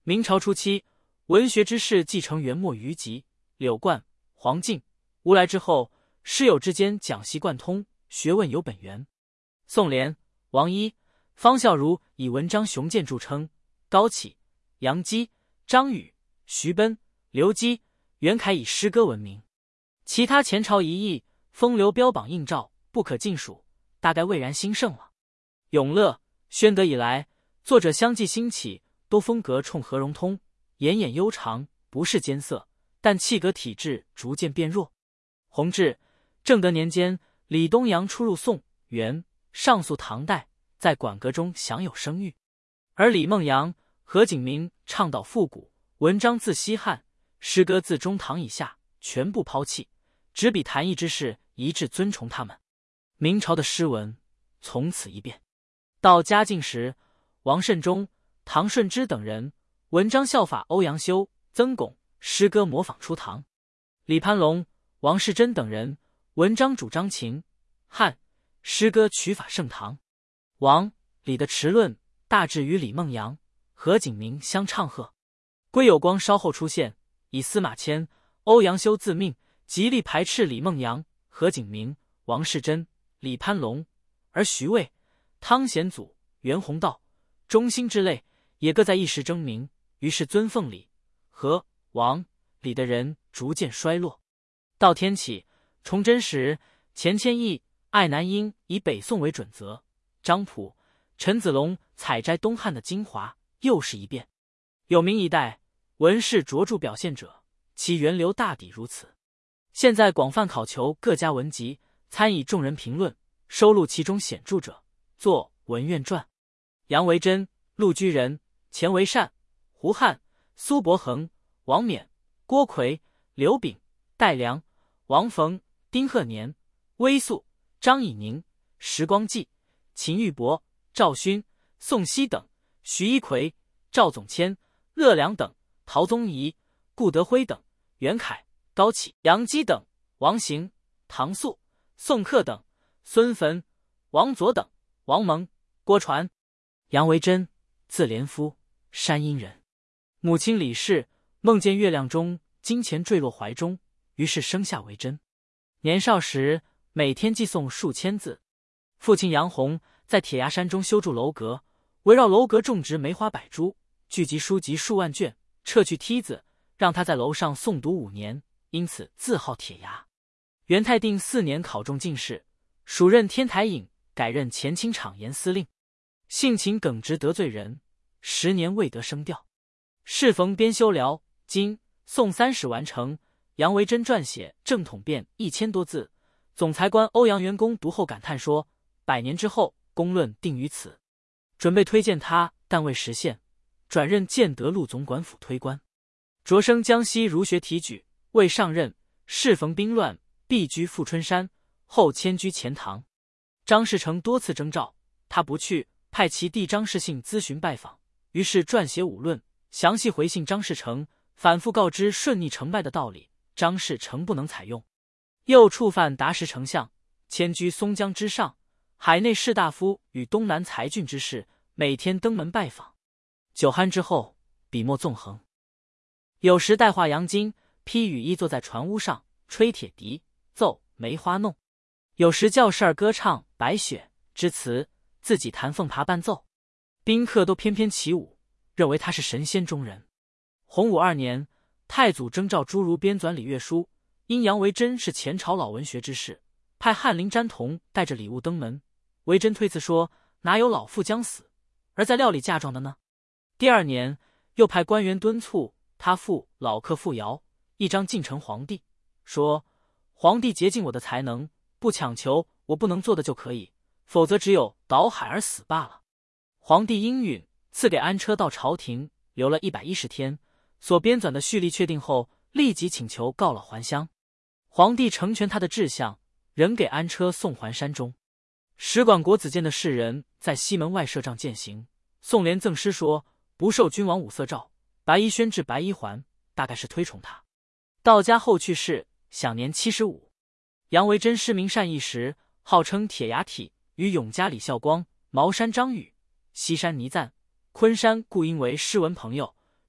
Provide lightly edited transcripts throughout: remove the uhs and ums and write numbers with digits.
明朝初期，文学之士继承元末余吉、柳贯、黄敬、吴来之后，师友之间讲习贯通，学问有本源。宋濂、王一、方孝孺以文章雄健著称，高启、杨基、张宇、徐奔、刘基、袁凯以诗歌闻名。其他前朝一役，风流标榜映照，不可尽数，大概蔚然兴盛了。永乐、宣德以来，作者相继兴起，多风格冲和融通，演演悠长，不是艰涩，但气格体质逐渐变弱。弘治、正德年间，李东阳出入宋、元、上溯唐代，在馆阁中享有声誉。而李梦阳、何景明倡导复古，文章自西汉，诗歌自中唐以下全部抛弃，执笔谈艺之士一致尊崇他们。明朝的诗文从此一变。到嘉靖时，王慎中、唐顺之等人文章效法欧阳修、曾巩，诗歌模仿出唐。李攀龙、王士祯等人文章主张秦、汉，诗歌取法盛唐。王、李的持论大致与李梦阳、何景明相唱和。归有光稍后出现，以司马迁、欧阳修自命，极力排斥李梦阳、何景明、王士祯、李攀龙，而徐渭、汤显祖、袁宏道、钟兴之类也各在一时争鸣，于是尊奉李、何、王、李的人逐渐衰落。到天启、崇祯时，钱谦益、艾南英以北宋为准则，张溥、陈子龙采摘东汉的精华，又是一变。有明一代文士卓著表现者，其源流大抵如此。现在广泛考求各家文集，参以众人评论，收录其中显著者，作文苑传。杨维真、陆居仁、钱维善、胡汉、苏伯衡、王冕、郭奎、刘炳、戴良、王冯、丁鹤年、微素、张以宁、时光纪、秦玉伯、赵勋、宋熙等，徐一奎、赵总谦、乐良等，陶宗仪、顾德辉等，袁凯、高启、杨基等，王行、唐肃、宋克等，孙汾、王佐等，王蒙、郭传。杨维真，字连夫，山阴人。母亲李氏梦见月亮中金钱坠落怀中，于是生下维真。年少时每天寄诵数千字。父亲杨洪在铁牙山中修筑楼阁，围绕楼阁种植梅花百株，聚集书籍数万卷，撤去梯子，让他在楼上诵读5年，因此自号铁牙。元泰定4年考中进士，署任天台尹，改任前清场盐司令。性情耿直，得罪人，10年未得升调。适逢编修辽、金、宋3史完成，杨维真撰写正统编1000多字。总裁官欧阳元公读后感叹说：“100年之后，公论定于此。”准备推荐他，但未实现，转任建德路总管府推官。擢升江西儒学提举，未上任，适逢兵乱，避居富春山，后迁居钱塘。张士诚多次征召，他不去，派其弟张士信咨询拜访，于是撰写5论，详细回信张士诚，反复告知顺逆成败的道理。张士诚不能采用，又触犯达时丞相，迁居松江之上。海内士大夫与东南才俊之士每天登门拜访。酒酣之后，笔墨纵横，有时带画杨金，披雨衣坐在船屋上，吹铁笛，奏梅花弄；有时叫事儿歌唱白雪之词，自己弹凤爬伴奏，宾客都翩翩起舞，认为他是神仙中人。洪武2年，太祖征召诸儒编纂礼乐书，因杨维真是前朝老文学之士，派翰林詹同带着礼物登门。维真推辞说：“哪有老妇将死而在料理嫁妆的呢？”第2年，又派官员敦促他父老客傅尧一张进呈皇帝，说：“皇帝竭尽我的才能，不强求我不能做的就可以，否则只有倒海而死罢了。”皇帝应允，赐给安车到朝廷，留了110天。所编纂的序例确定后，立即请求告老还乡。皇帝成全他的志向，仍给安车送还山中。使馆国子监的士人在西门外设帐饯行，宋濂赠诗说：“不受君王五色诏，白衣宣制白衣还。”大概是推崇他。到家后去世，享年75。杨维真诗名善意时，号称铁牙体，与永嘉李孝光、茅山张宇、西山倪瓒、昆山顾因为诗文朋友，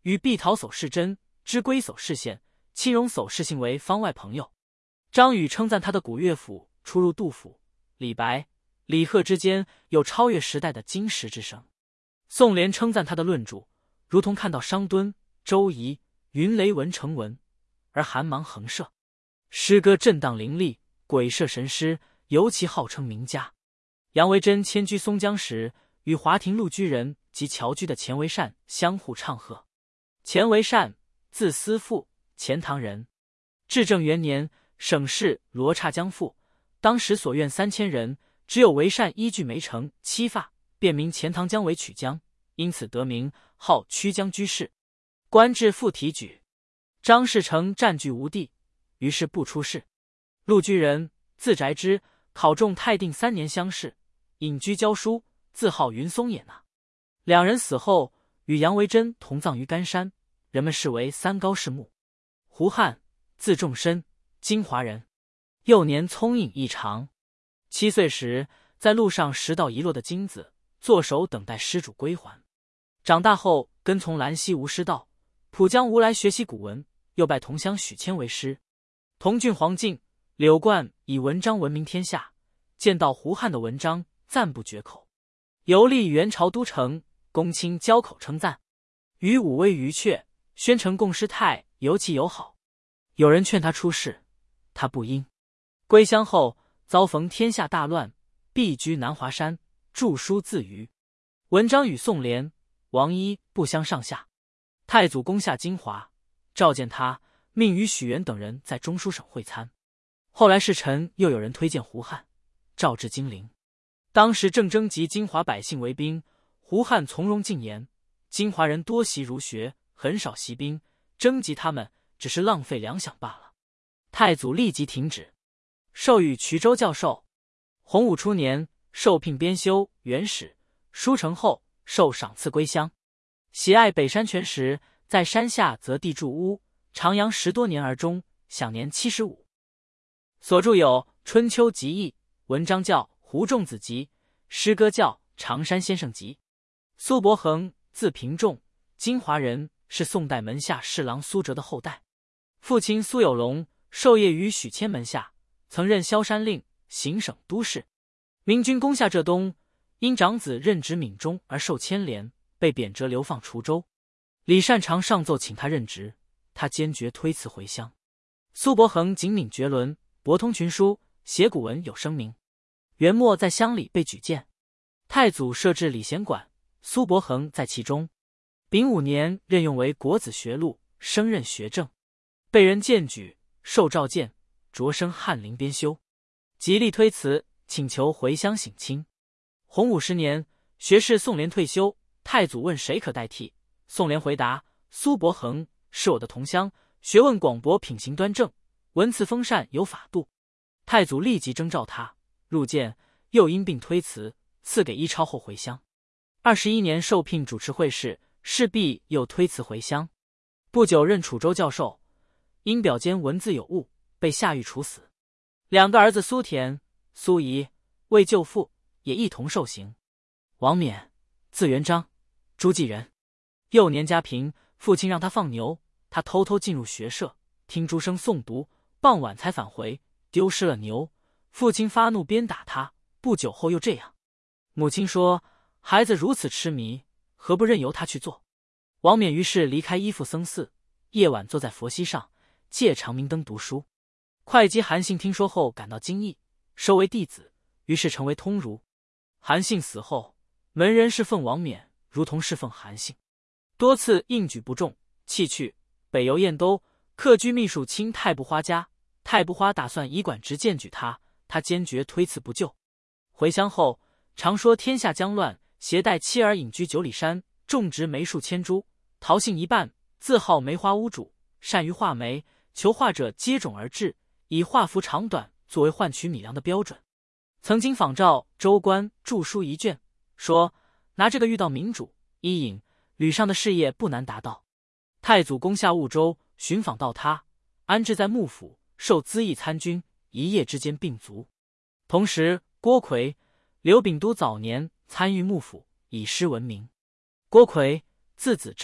与碧桃叟世真、知归叟世宪、亲荣叟世信为方外朋友。张宇称赞他的古乐府出入杜甫、李白、李贺之间，有超越时代的金石之声。宋濂称赞他的论著如同看到商敦、周仪、云雷文成文，而寒芒横射，诗歌震荡凌厉，鬼射神诗，尤其号称名家。杨维桢迁居松江时，与华亭陆居人及侨居的钱维善相互唱和。钱维善，字思父，钱塘人。至正元年，省事罗刹将赴，当时所愿3000人，只有维善依据没成，欺发，便名钱塘江为曲江，因此得名，号曲江居士。官至副提举。张士诚占据吴地，于是不出仕。陆居人，字翟之，考中泰定3年乡试，隐居教书，自号云松也纳。两人死后，与杨维桢同葬于甘山，人们视为三高氏墓。胡汉，字仲深，金华人。幼年聪颖异常，7岁时在路上拾到遗落的金子，坐守等待失主归还。长大后跟从兰溪吴师道，浦江吴来学习古文，又拜同乡许谦为师。同郡黄敬、柳冠以文章闻名天下，见到胡汉的文章，赞不绝口。游历元朝都城，公卿交口称赞，与武威余阙、宣城共师太尤其友好。有人劝他出仕，他不应。归乡后，遭逢天下大乱，避居南华山，著书自娱。文章与宋濂、王一不相上下。太祖攻下金华，召见他，命与许元等人在中书省会参。后来侍臣又有人推荐胡汉，召至金陵。当时正征集金华百姓为兵，胡汉从容进言，金华人多习儒学，很少习兵，征集他们只是浪费粮饷罢了。太祖立即停止，授予衢州教授。洪武初年，受聘编修元史，书成后受赏赐归乡。喜爱北山泉时，在山下择地筑屋，徜徉10多年而终，享年75。所著有《春秋集异》，文章叫《胡仲子集》，诗歌叫《常山先生集》。苏伯衡，字平仲，金华人，是宋代门下侍郎苏辙的后代。父亲苏有龙授业于许谦门下，曾任萧山令、行省都事。明军攻下浙东，因长子任职闽中而受牵连，被贬谪流放滁州。李善长上奏请他任职，他坚决推辞回乡。苏伯衡谨敏绝伦，博通群书，写古文有声名。元末在乡里被举荐，太祖设置礼贤馆，苏伯衡在其中。丙午年任用为国子学录，升任学政，被人荐举，受召见，擢升翰林编修。极力推辞，请求回乡省亲。洪武10年，学士宋濂退休，太祖问谁可代替，宋濂回答：苏伯衡是我的同乡，学问广博，品行端正，文辞风善，有法度。太祖立即征召他入见，又因病推辞，赐给伊超后回乡。21年受聘主持会试，势必又推辞回乡。不久任楚州教授，因表间文字有误，被下狱处死。2个儿子苏田、苏仪为救父，也一同受刑。王冕，字元璋，诸暨人。幼年家贫，父亲让他放牛，他偷偷进入学舍，听诸生诵读，傍晚才返回，丢失了牛。父亲发怒，鞭打他，不久后又这样。母亲说：孩子如此痴迷，何不任由他去做？王冕于是离开依附僧寺，夜晚坐在佛膝上，借长明灯读书。会稽韩信听说后感到惊异，收为弟子，于是成为通儒。韩信死后，门人侍奉王冕，如同侍奉韩信，多次应举不中，弃去。北游燕都，客居秘书卿太不花家，太不花打算以管职荐举他，他坚决推辞不就。回乡后，常说天下将乱，携带妻儿隐居九里山，种植梅树千株，陶杏一半，自号梅花屋主，善于画梅，求画者接踵而至，以画幅长短作为换取米粮的标准。曾经仿照州官著书一卷，说拿这个遇到民主、伊尹、吕尚的事业不难达到。太祖攻下婺州，寻访到他，安置在幕府，受资议参军，一夜之间病卒。同时，郭奎、刘秉都早年参与幕府，以诗闻名。郭奎，字子章，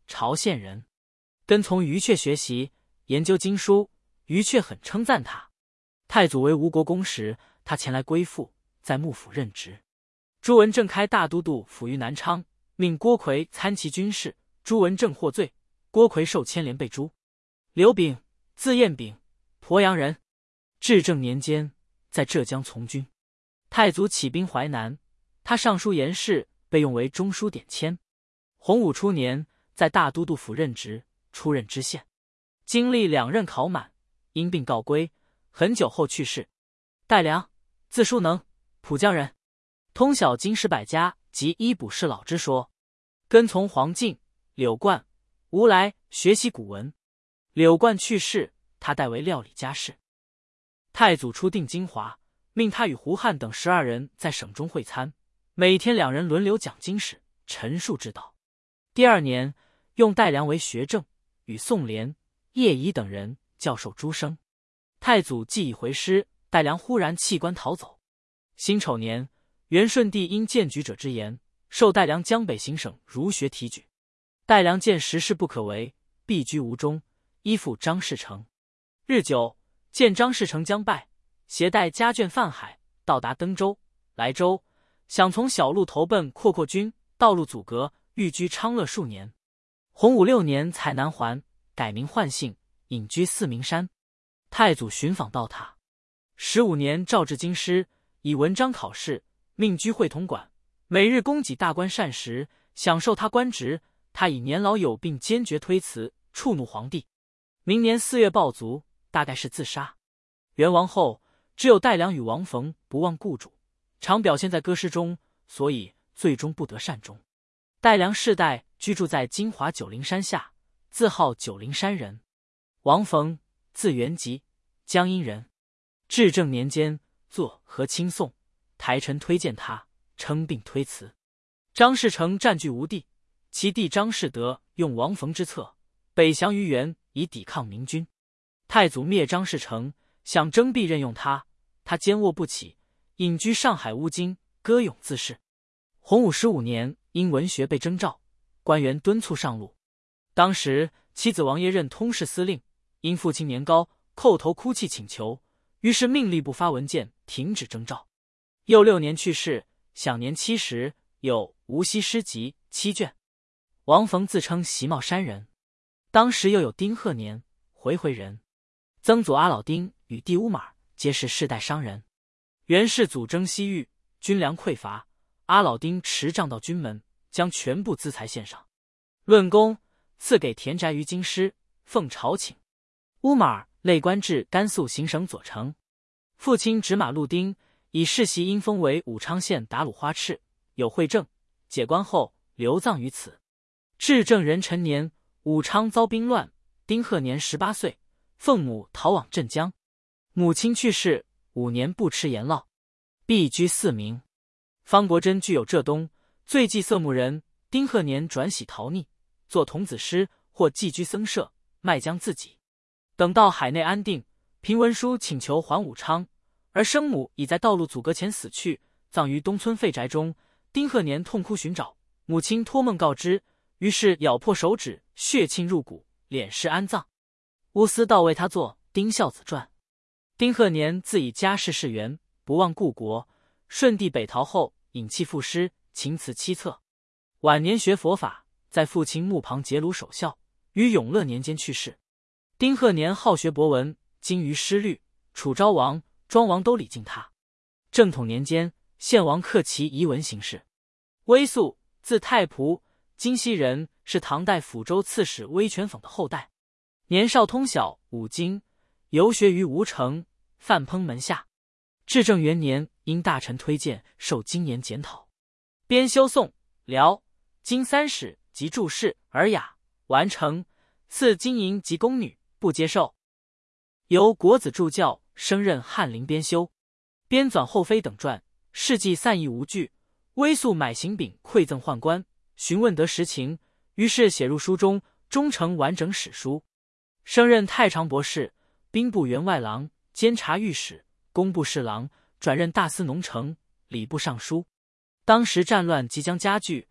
朝县人，跟从于阙学习研究经书，于阙很称赞他。太祖为吴国公时，他前来归附，在幕府任职。朱文正开大都督府于南昌，命郭奎参其军事，朱文正获罪，郭奎受牵连被诛。刘炳，字彦炳，鄱阳人。至正年间，在浙江从军。太祖起兵淮南，他上书言事，被用为中书典签。洪武初年，在大都督府任职，出任知县，经历2任考满，因病告归，很久后去世。戴良，字叔能，蒲江人，通晓经史百家及医卜士老之说，跟从黄敬、柳冠、吴来学习古文。柳冠去世，他代为料理家事。太祖初定金华，命他与胡汉等12人在省中会餐，每天2人轮流讲经史，陈述之道。第2年，用戴良为学政，与宋濂、叶仪等人教授诸生。太祖既已回师，戴良忽然弃官逃走。辛丑年，元顺帝因荐举者之言，授戴良江北行省儒学提举。戴良见时事不可为，避居吴中，依附张士诚。日久，见张士诚将败，携带家眷泛海，到达登州、莱州，想从小路投奔阔军，道路阻隔，寓居昌乐数年。洪武6年才南还，改名换姓，隐居四明山。太祖寻访到他。15年诏至京师，以文章考试，命居会同馆，每日供给大官膳食，享受他官职。他以年老有病，坚决推辞，触怒皇帝。明年4月暴卒，大概是自杀。元亡后，只有戴良与王冯不忘雇主，常表现在歌诗中，所以最终不得善终。戴良世代居住在金华九灵山下，自号九灵山人。王冯，字元吉，江阴人。至正年间，作和亲颂，台臣推荐他，称病推辞。张士诚占据吴地，其弟张士德用王冯之策，北降于元，以抵抗明军。太祖灭张士诚，想征辟任用他，他坚卧不起，隐居上海乌京，歌咏自适。洪武15年，因文学被征召，官员敦促上路。当时妻子王爷任通事司令，因父亲年高，叩头哭泣请求，于是命吏部发文件停止征召。又6年去世，享年70，有《无锡诗集》7卷。王冯自称席茂山人。当时又有丁鹤年、回人、曾祖阿老丁与弟乌马皆是世代商人。元世祖征西域，军粮匮乏，阿老丁持杖到军门，将全部资财献上。论功，赐给田宅于京师，奉朝请。乌马累官至甘肃行省左丞。父亲执马陆丁以世袭因封为武昌县打鲁花赤，有惠政，解官后流葬于此。至正壬辰年，武昌遭兵乱，丁鹤年18岁，奉母逃往镇江。母亲去世5年，不吃盐烙，避居四明。方国珍具有浙东，最忌色目人，丁鹤年转喜逃匿，作童子诗，或寄居僧舍，卖将自己。等到海内安定，平文书请求还武昌，而生母已在道路阻隔前死去，葬于东村废宅中。丁鹤年痛哭寻找，母亲托梦告知，于是咬破手指，血沁入骨，敛尸安葬。乌思道为他作《丁孝子传》。丁鹤年自以家世世缘，不忘故国。顺帝北逃后，隐弃赋诗，情辞凄恻。晚年学佛法，在父亲墓旁结庐守孝，于永乐年间去世。丁鹤年好学博文，精于诗律，楚昭王、庄王都礼敬他。正统年间，献王克其遗文行事。微素，字太仆，荆西人，是唐代抚州刺史威权讽的后代。年少通晓五经，游学于吴城、范滂门下。至正元年，因大臣推荐，受经言检讨，编修宋、辽、金三史及注释《尔雅》，完成，赐金银及宫女，不接受。由国子助教，升任翰林编修，编纂后妃等传，事迹散佚无据。微素买行饼馈赠宦官，询问得实情，于是写入书中，终成完整史书。升任太常博士、兵部员外郎、监察御史、工部侍郎，转任大司农丞、礼部尚书。当时战乱即将加剧，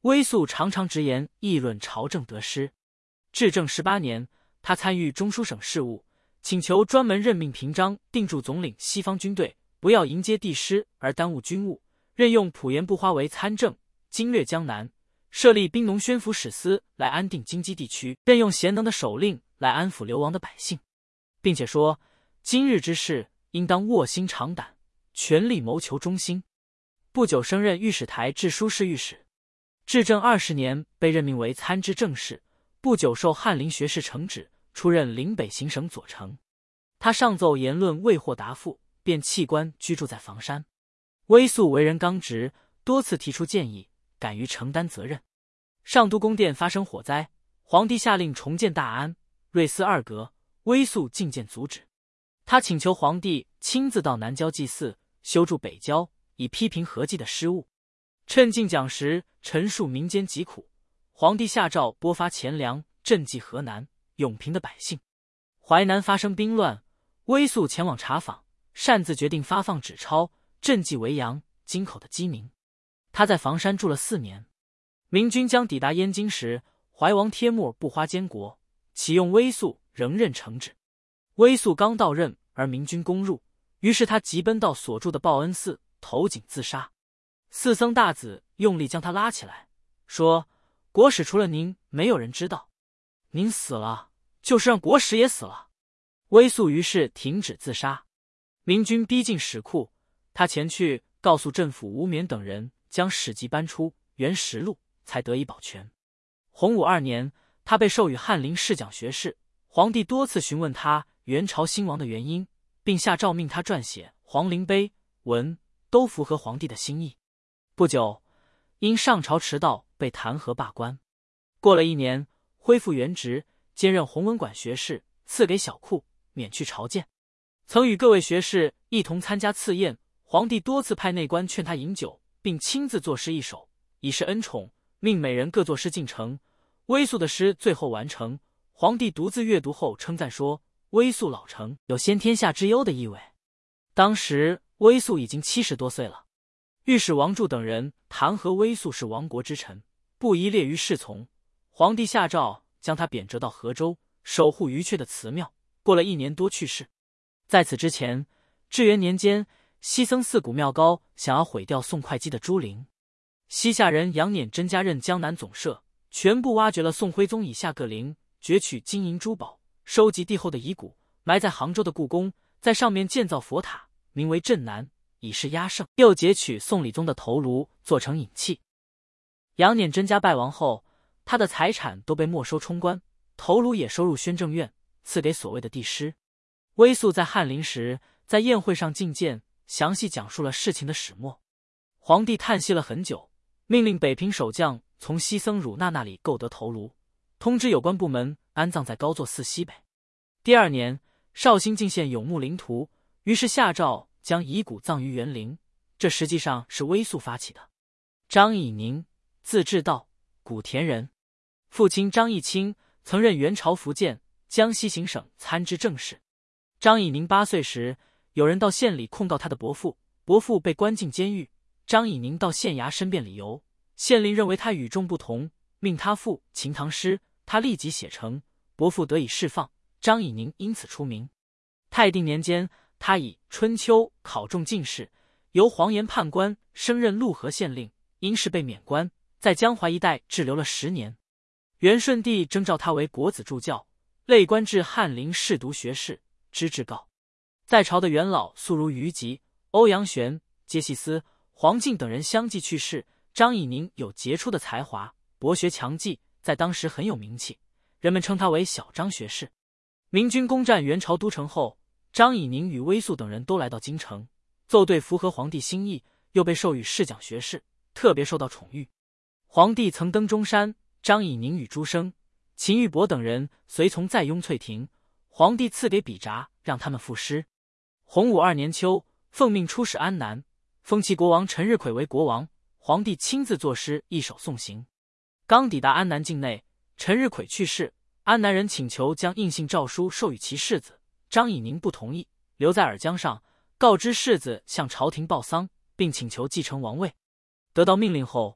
威肃常常直言议论朝政得失。至正18年，他参与中书省事务，请求专门任命平章定驻总领西方军队，不要迎接帝师而耽误军务，任用普盐部花为参政，经略江南，设立兵农宣抚使司来安定京畿地区，任用贤能的首令来安抚流亡的百姓，并且说今日之事应当卧薪尝胆，全力谋求中兴。不久升任御史台制书侍御史。至正20年被任命为参知政事，不久受翰林学士承旨，出任临北行省左丞。他上奏言论未获答复，便弃官居住在房山。威肃为人刚直，多次提出建议，敢于承担责任。上都宫殿发生火灾，皇帝下令重建大安、瑞思二阁，威肃进谏阻止。他请求皇帝亲自到南郊祭祀，修筑北郊，以批评合祭的失误。趁进讲时陈述民间疾苦，皇帝下诏拨发钱粮赈济河南、永平的百姓。淮南发生兵乱，威肃前往查访，擅自决定发放纸钞赈济维扬、京口的饥民。他在房山住了4年。明军将抵达燕京时，怀王帖木不花监国，启用威肃仍任承旨。威肃刚到任，而明军攻入，于是他急奔到所住的报恩寺，投井自杀。寺僧大子用力将他拉起来，说：国史除了您，没有人知道，您死了就是让国史也死了。威肃于是停止自杀。明军逼近史库，他前去告诉镇抚吴冕等人将史籍搬出，原实录，才得以保全。洪武2年，他被授予翰林侍讲学士，皇帝多次询问他元朝兴亡的原因，并下诏命他撰写皇陵碑文，都符合皇帝的心意。不久，因上朝迟到被弹劾罢官。过了1年，恢复原职，兼任弘文馆学士，赐给小库，免去朝见。曾与各位学士一同参加赐宴，皇帝多次派内官劝他饮酒，并亲自作诗一首，以示恩宠，命每人各作诗进呈。威肃的诗最后完成，皇帝独自阅读后称赞说：威肃老成，有先天下之忧的意味。当时威肃已经70多岁了。御史王柱等人弹劾威肃是亡国之臣，不宜列于侍从。皇帝下诏将他贬谪到河州，守护鱼阙的祠庙。过了1年多去世。在此之前，至元年间，西僧寺古庙高想要毁掉宋会稽的朱陵。西夏人杨辇真家任江南总摄，全部挖掘了宋徽宗以下各陵，攫取金银珠宝，收集帝后的遗骨，埋在杭州的故宫，在上面建造佛塔，名为镇南，以示压胜。又截取宋理宗的头颅，做成引器。杨辇真家败亡后，他的财产都被没收充官，头颅也收入宣政院，赐给所谓的帝师。威肃在翰林时，在宴会上进谏，详细讲述了事情的始末。皇帝叹息了很久，命令北平守将从西僧汝纳那里购得头颅，通知有关部门安葬在高座寺西北。第2年，绍兴进献永穆陵图，于是下诏将遗骨葬于园陵，这实际上是威肃发起的。张以宁，字至道，古田人，父亲张义清曾任元朝福建、江西行省参知政事。张以宁8岁时，有人到县里控告他的伯父，伯父被关进监狱。张以宁到县衙申辩理由，县令认为他与众不同，命他赋秦唐诗，他立即写成，伯父得以释放，张以宁因此出名。泰定年间，他以《春秋》考中进士，由黄岩判官升任潞河县令，因事被免官，在江淮一带滞留了10年。元顺帝征召他为国子助教，累官至翰林侍读学士，知制告。在朝的元老素如于吉、欧阳玄、揭细思、黄敬等人相继去世。张以宁有杰出的才华，博学强记，在当时很有名气，人们称他为小张学士。明军攻占元朝都城后，张以宁与威肃等人都来到京城，奏对符合皇帝心意，又被授予侍讲学士，特别受到宠遇。皇帝曾登中山，张以宁与朱升、秦玉伯等人随从在雍翠亭，皇帝赐给笔札，让他们赋诗。洪武2年秋，奉命出使安南，封其国王陈日晷为国王，皇帝亲自作诗一首送行。刚抵达安南境内，陈日晷去世，安南人请求将印信诏书授予其世子，张以宁不同意，留在洱江上，告知世子向朝廷报丧，并请求继承王位。得到命令后，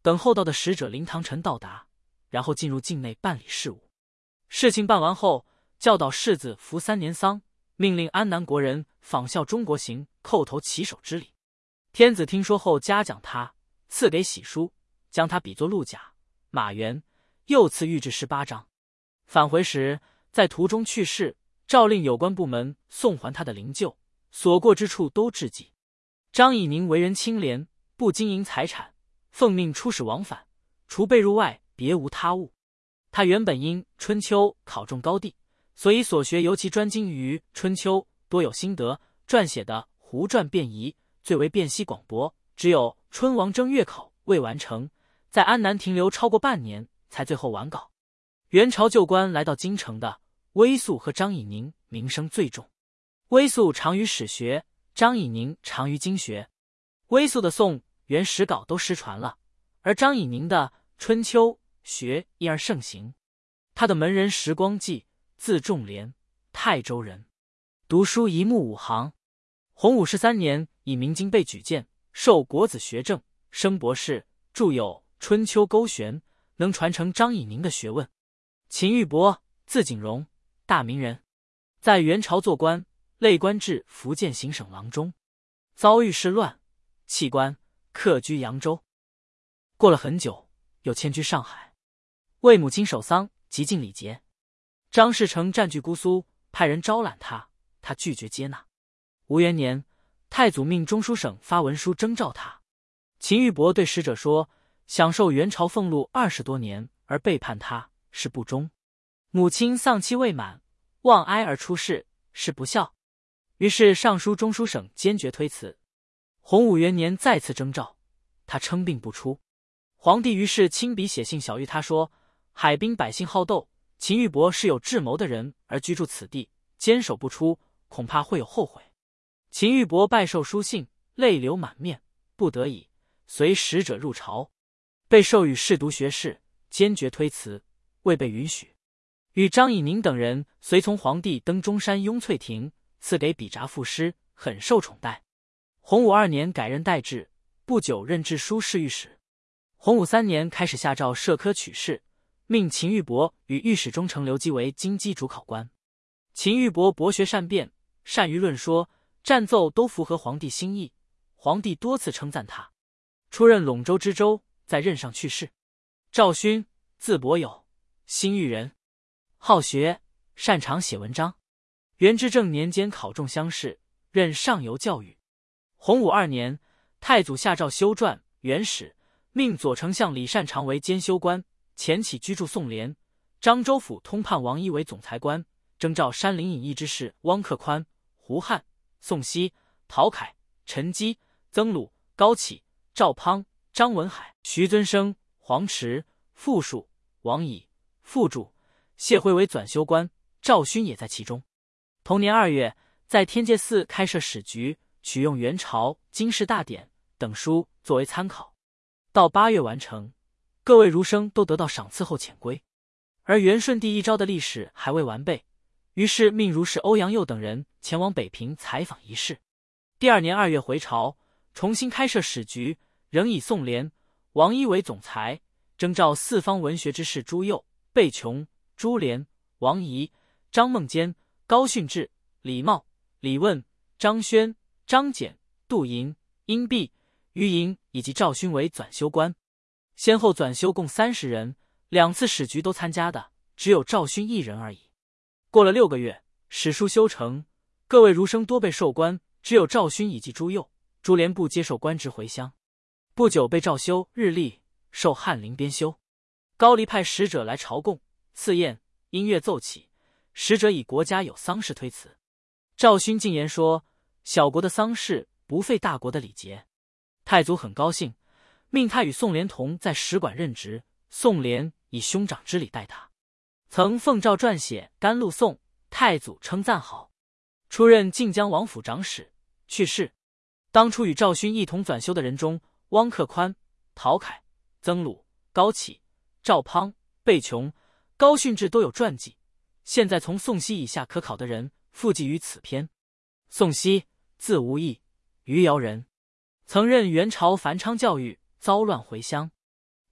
等候到的使者林唐臣到达，然后进入境内办理事务。事情办完后，教导世子服3年丧，命令安南国人仿效中国行叩头起手之礼。天子听说后嘉奖他，赐给玺书，将他比作陆贾、马援，又赐御制18章。返回时，在途中去世，诏令有关部门送还他的灵柩，所过之处都致祭。张以宁为人清廉，不经营财产，奉命出使往返，除被褥外别无他物。他原本因《春秋》考中高第，所以所学尤其专精于《春秋》，多有心得，撰写的《胡传》便宜，最为辨析广博。只有《春王正月考》未完成，在安南停留超过半年，才最后完稿。元朝旧官来到京城的微素和张以宁名声最重。微素长于史学，张以宁长于经学。微素的宋、元史稿都失传了，而张以宁的《春秋》学因而盛行。他的门人时光纪，字仲廉，泰州人，读书一目5行。洪武13年以明经被举荐，授国子学政，升博士，著有《春秋勾选》，能传承张以宁的学问。秦玉伯，字景荣，大名人，在元朝做官，累官至福建行省郎中，遭遇事乱，弃官，客居扬州。过了很久，又迁居上海，为母亲守丧，极尽礼节。张士诚占据姑苏，派人招揽他，他拒绝接纳。吴元年，太祖命中书省发文书征召他。秦玉伯对使者说，享受元朝俸禄20多年而背叛他，是不忠；母亲丧期未满，忘哀而出仕，是不孝。于是上书中书省坚决推辞。洪武元年再次征召，他称病不出。皇帝于是亲笔写信小谕他说，海滨百姓好斗，秦玉伯是有智谋的人而居住此地，坚守不出，恐怕会有后悔。秦玉伯拜受书信，泪流满面，不得已随使者入朝，被授予侍读学士，坚决推辞，未被允许。与张以宁等人随从皇帝登中山雍翠亭，赐给笔札赋诗，很受宠待。洪武2年改任代制，不久任治书侍御史。洪武3年开始下诏设科取士，命秦玉伯与御史中丞刘基为京畿主考官。秦玉伯博学善辩，善于论说，战奏都符合皇帝心意，皇帝多次称赞他。出任陇州知州，在任上去世。赵勋，字伯友，新余人，好学，擅长写文章。元知正年间考中乡试，任上游教育。洪武2年，太祖下诏修撰元史，命左丞相李善长为监修官，前起居住宋廉。漳州府通判王一为总裁官，征召山林隐逸之士汪克宽、胡汉、宋熙、陶凯、陈基、曾鲁、高启、赵滂、张文海、徐尊生、黄池、傅树、王乙、傅柱、谢辉为纂修官，赵勋也在其中。同年2月，在天界寺开设史局，取用元朝经世大典等书作为参考。到8月完成，各位儒生都得到赏赐后遣归。而元顺帝一朝的历史还未完备，于是命儒士欧阳佑等人前往北平采访一事。第2年2月回朝，重新开设史局，仍以宋廉、王一为总裁，征召四方文学之士朱佑、贝琼、朱连、王仪、张孟坚、高训志、李茂、李问、张轩、张简、杜寅、殷弼、于莹以及赵勋为纂修官。先后纂修共30人，2次史局都参加的只有赵勋1人而已。过了6个月，史书修成，各位儒生多被授官，只有赵勋以及朱佑、朱连不接受官职回乡。不久被诏修日历，授翰林编修。高丽派使者来朝贡赐宴，音乐奏起，使者以国家有丧事推辞。赵勋进言说，小国的丧事不废大国的礼节。太祖很高兴，命他与宋廉同在使馆任职，宋廉以兄长之礼待他。曾奉诏撰写《甘露颂》，太祖称赞好。出任晋江王府长史，去世。当初与赵勋一同纂修的人中，汪克宽、陶凯、曾鲁、高启、赵滂、贝琼、高训志都有传记。现在从宋熙以下可考的人附记于此篇。宋熙，字无义，余姚人，曾任元朝繁昌教育，遭乱回乡。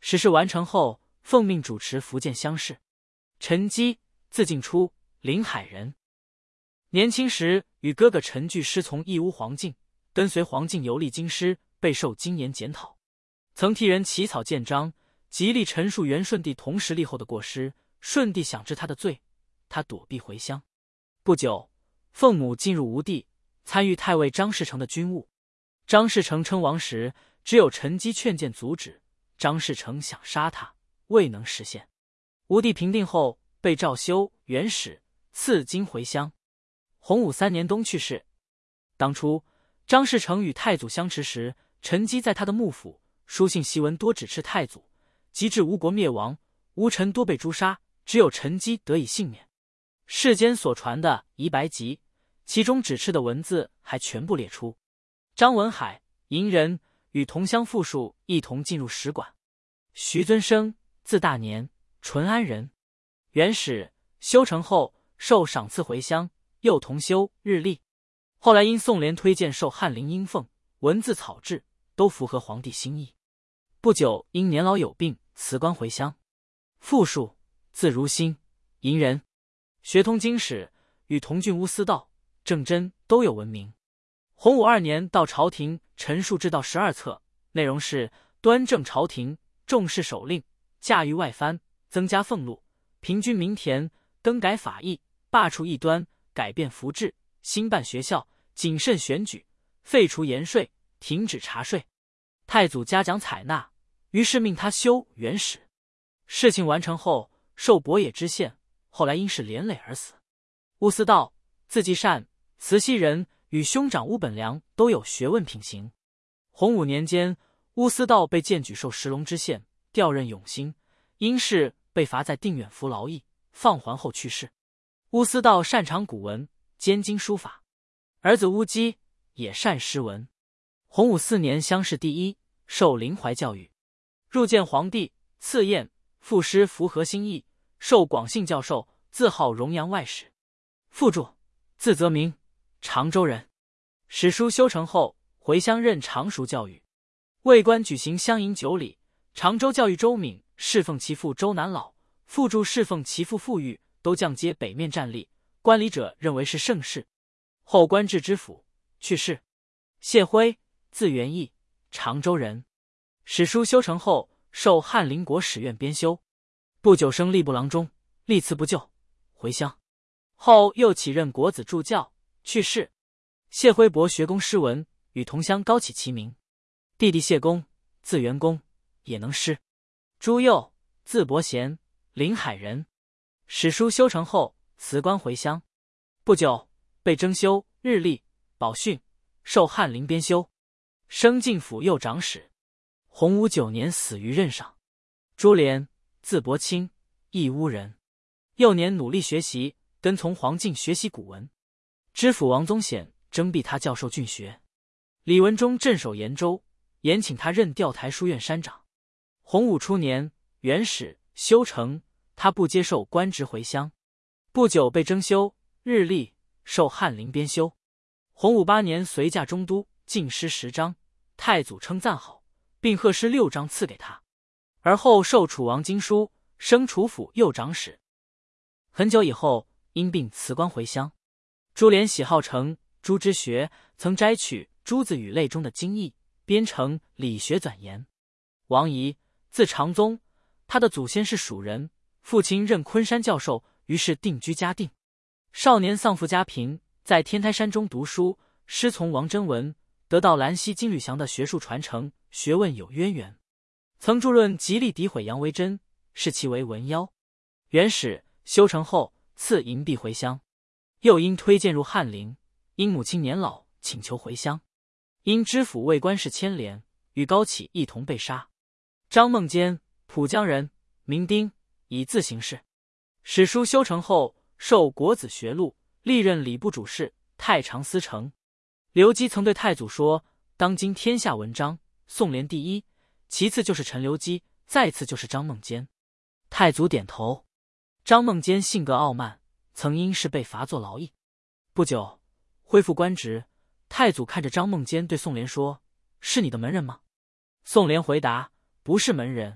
实事完成后，奉命主持福建乡试。陈基，字敬初，临海人。年轻时与哥哥陈据师从义乌黄敬，跟随黄敬游历京师，备受经研检讨，曾替人起草谏章，极力陈述元顺帝同时立后的过失。顺帝想治他的罪，他躲避回乡。不久，奉母进入吴地，参与太尉张士诚的军务。张士诚称王时，只有陈基劝谏阻止。张士诚想杀他，未能实现。吴地平定后，被诏修元史，赐金回乡。洪武3年冬去世。当初张士诚与太祖相持时，陈基在他的幕府，书信檄文多指斥太祖，及至吴国灭亡，吴臣多被诛杀，只有陈基得以幸免。世间所传的《夷白集》，其中指斥的文字还全部列出。张文海，银人，与同乡富庶一同进入使馆。徐尊生，字大年，淳安人。元始修成后，受赏赐回乡，又同修日历。后来因宋濂推荐授翰林应奉，文字草制都符合皇帝心意。不久因年老有病，辞官回乡。富庶，字如新，银人，学通经史，与同郡乌思道、郑真都有闻名。洪武2年到朝廷陈述制道12册，内容是端正朝廷，重视守令，驾驭外藩，增加俸禄，平均民田，更改法役，罢黜异端，改变服制，兴办学校，谨慎选举，废除盐税，停止茶税。太祖嘉奖采纳，于是命他修元史。事情完成后，受博野知县，后来因是连累而死。乌思道，字继善，慈溪人，与兄长乌本良都有学问品行。洪武年间，乌思道被荐举授石龙知县，调任永兴，因事被罚在定远服劳役，放还后去世。乌思道擅长古文，兼经书法。儿子乌基也善诗文。洪武4年乡试第1，受临淮教育，入见皇帝，赐宴，赋诗符合心意，授广信教授，自号荣阳外史。附注，字泽明，常州人。史书修成后，回乡任常熟教育。为官举行乡营9礼，常州教育周敏侍奉其父周南老，附注侍奉其父傅裕，都降阶北面站立，观礼者认为是盛事。后官至知府，去世。谢辉，字元义，常州人。史书修成后，受翰林国史院编修。不久升吏部郎中，历次不就，回乡。后又起任国子助教，去世。谢辉博学工诗文，与同乡高启齐名。弟弟谢公，字元公，也能诗。朱佑，字伯贤，临海人。史书修成后，辞官回乡。不久被征修日历、宝训，授翰林编修，升晋府右长史。洪武9年死于任上。朱莲，字伯清，义乌人。幼年努力学习，跟从黄敬学习古文。知府王宗显征辟他教授郡学。李文忠镇守延州，延请他任调台书院山长。洪武初年，元始修成，他不接受官职回乡。不久被征修日历，授翰林编修。洪武8年随驾中都，进诗10章，太祖称赞好，并贺诗6章赐给他。而后受楚王经书，升楚府右长史。很久以后，因病辞官回乡。朱莲喜好成朱之学，曾摘取《朱子语类》中的经义，编成《理学纂言》。王仪，字长宗，他的祖先是蜀人，父亲任昆山教授，于是定居嘉定。少年丧父家贫，在天台山中读书，师从王真文，得到兰溪金缕祥的学术传承，学问有渊源。曾著论极力诋毁杨维真，视其为文妖。元始修成后，赐银币回乡。又因推荐入翰林，因母亲年老，请求回乡。因知府为官事牵连，与高启一同被杀。张孟坚，浦江人，名丁，以字行事。史书修成后，受国子学录，历任礼部主事、太常司丞。刘基曾对太祖说：“当今天下文章，宋濂第一，其次就是陈留基，再次就是张孟坚。”太祖点头。张孟坚性格傲慢，曾因事被罚坐劳役。不久恢复官职，太祖看着张孟坚对宋濂说：“是你的门人吗？”宋濂回答：“不是门人，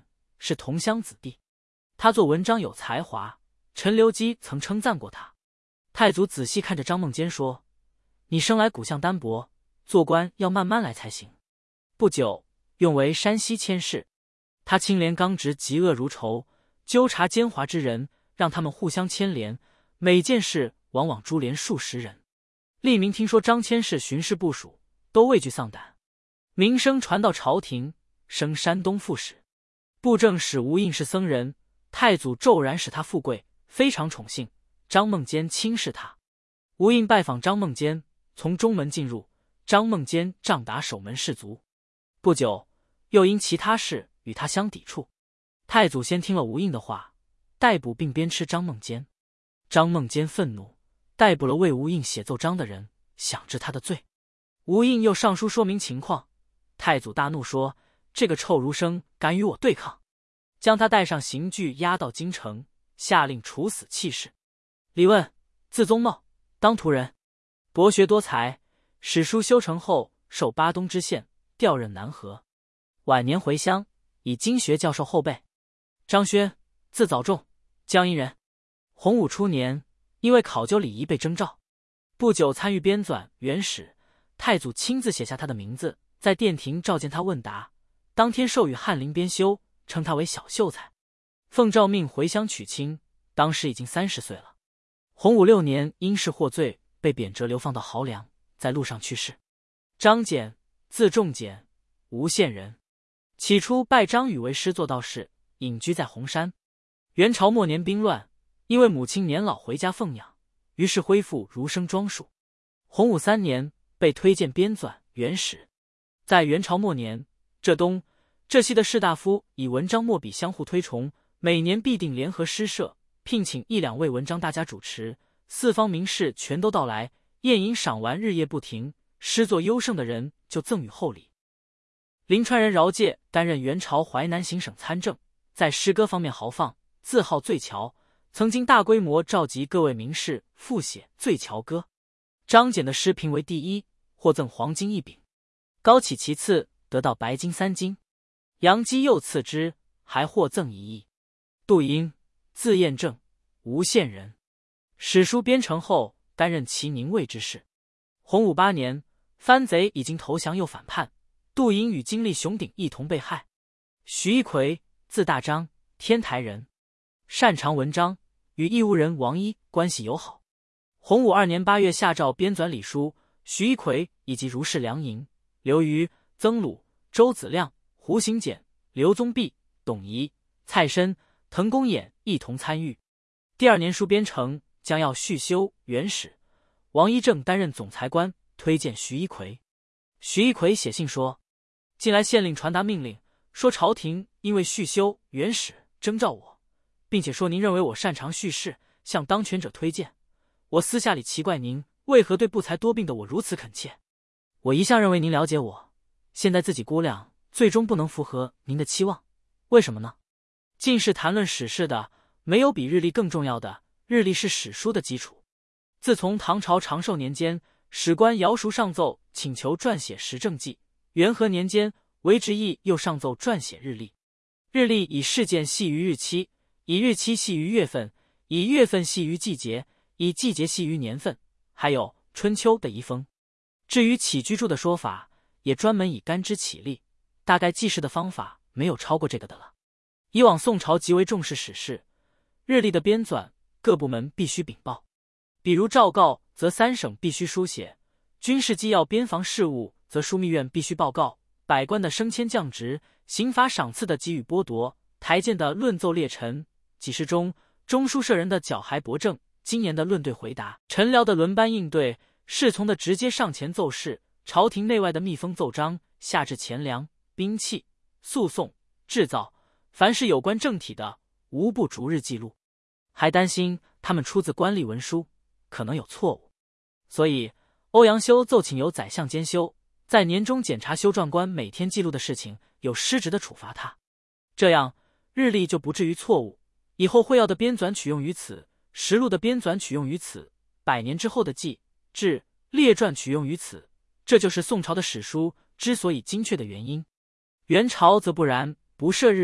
是同乡子弟。他做文章有才华，陈留基曾称赞过他。太祖仔细看着张梦坚说：“你生来骨相单薄，做官要慢慢来才行。”不久，用为山西佥事。他清廉刚直，嫉恶如仇，纠察奸猾之人，让他们互相牵连，每件事往往株连数十人。吏民听说张佥事巡视部署，都畏惧丧胆。名声传到朝廷，升山东副使。布政使吴应是僧人，太祖骤然使他富贵，非常宠幸。张梦坚轻视他。吴应拜访张梦坚，从中门进入，张梦坚仗打守门士卒。不久，又因其他事与他相抵触。太祖先听了吴应的话，逮捕并鞭笞张梦坚。张梦坚愤怒，逮捕了为吴应写奏章的人，想治他的罪。吴应又上书说明情况。太祖大怒说：“这个臭儒生敢与我对抗！”将他带上刑具，押到京城，下令处死弃士。李问，字宗茂，当涂人，博学多才。史书修成后，授巴东知县，调任南河。晚年回乡，以经学教授后辈。张轩，字藻仲，江阴人。洪武初年，因为考究礼仪被征召，不久参与编纂《元史》。太祖亲自写下他的名字，在殿庭召见他问答，当天授予翰林编修，称他为小秀才。奉诏命回乡娶亲，当时已经30岁了。洪武6年因事获罪，被贬谪流放到濠梁，在路上去世。张简，字仲简，吴县人。起初拜张禹为师做道士，隐居在红山。元朝末年兵乱，因为母亲年老回家奉养，于是恢复儒生装束。洪武3年被推荐编纂《元史》。在元朝末年，浙东、浙西的士大夫以文章墨笔相互推崇，每年必定联合诗社，聘请1、2位文章大家主持，四方名士全都到来，宴饮赏玩，日夜不停。诗作优胜的人就赠予厚礼。临川人饶介担任元朝淮南行省参政，在诗歌方面豪放，自号醉桥，曾经大规模召集各位名士复写《醉桥歌》。张简的诗评为第1，获赠黄金1柄。高启其次，得到白金3斤。杨基又次之，还获赠1亿。杜英，字彦正，吴县人。史书编成后，担任齐宁卫之事。洪武8年，藩贼已经投降又反叛，杜英与金历熊鼎一同被害。徐一奎，字大章，天台人，擅长文章，与义乌人王一关系友好。洪武2年8月下诏编纂礼书，徐一奎以及如是梁莹、刘虞、曾鲁、周子亮、胡行简、刘宗弼、董仪、蔡申、滕公衍一同参与。第2年书编成，将要续修《元史》，王一正担任总裁官，推荐徐一奎。徐一奎写信说：“近来县令传达命令，说朝廷因为续修《元史》征召我，并且说您认为我擅长叙事，向当权者推荐。我私下里奇怪您为何对不才多病的我如此恳切。我一向认为您了解我，现在自己估量，最终不能符合您的期望，为什么呢？近世谈论史事的，没有比日历更重要的，日历是史书的基础。自从唐朝长寿年间，史官姚叔上奏请求撰写时政记，元和年间，韦执义又上奏撰写日历。日历以事件系于日期，以日期系于月份，以月份系于季节，以季节系于年份，还有春秋的遗风。至于起居注的说法，也专门以干支起立，大概记事的方法没有超过这个的了。以往宋朝极为重视史事，日历的编纂，各部门必须禀报。比如诏告，则3省必须书写；军事机要、边防事务，则枢密院必须报告；百官的升迁降职，刑罚赏赐的给予剥夺，台谏的论奏列陈，几事中中书舍人的缴骸驳正，今年的论对回答，臣僚的轮班应对，侍从的直接上前奏事，朝廷内外的密封奏章，下至钱粮、兵器、诉讼、制造，凡是有关政体的，无不逐日记录。还担心他们出自官吏文书，可能有错误，所以欧阳修奏请由宰相监修，在年终检查修撰官每天记录的事情，有失职的处罚他，这样日历就不至于错误。以后会要的编纂取用于此，实录的编纂取用于此，100年之后的记、志、列传取用于此，这就是宋朝的史书之所以精确的原因。元朝则不然，不设日历，